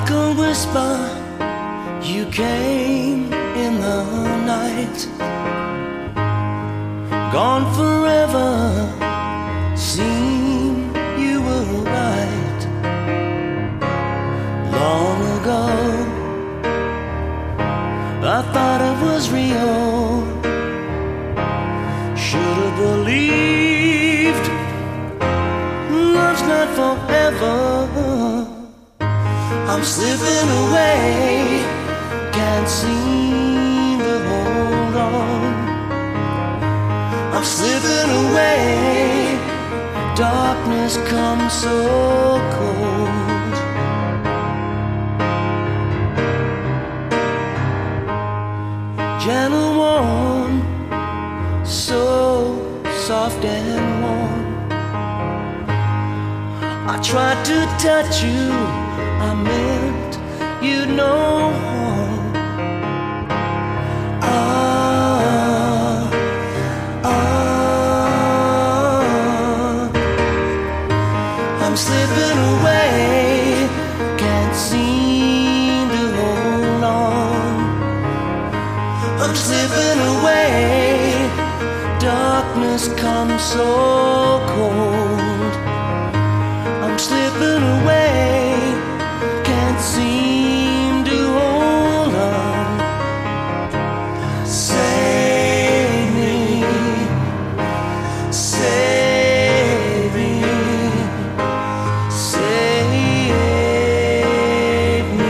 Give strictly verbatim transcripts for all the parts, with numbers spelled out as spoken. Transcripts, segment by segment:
Like a whisper, you came in the night. Gone forever, seemed you were right. Long ago, I thought it was real. Should've believed love's not forever. I'm slipping away, can't seem to hold on. I'm slipping away, darkness comes so cold. Gentle one, so soft and warm. I tried to touch you, I meant you no harm. Ah, ah, I'm slipping away, can't seem to hold on. I'm slipping away, darkness comes so cold. I'm slipping away, can't seem to hold on. Save me, save me, save me.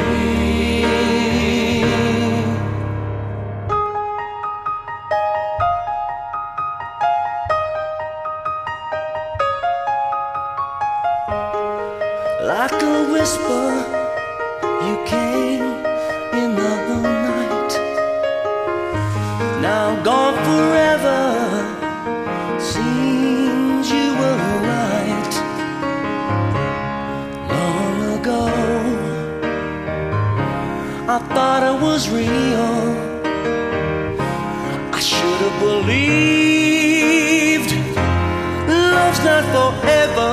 Like a whisper, you came in the night. Now gone forever, seems you were right. Long ago, I thought it was real. I should have believed love's not forever.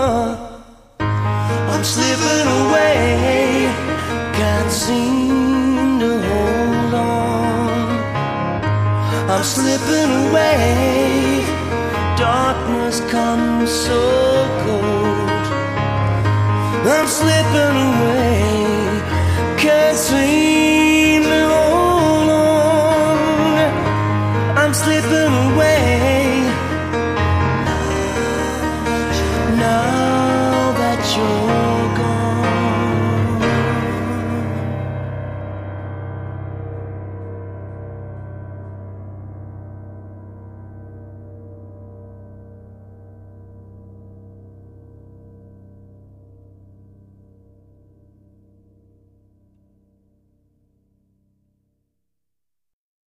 I'm slipping away, can't seem to hold on. I'm slipping away, darkness comes so cold. I'm slipping away.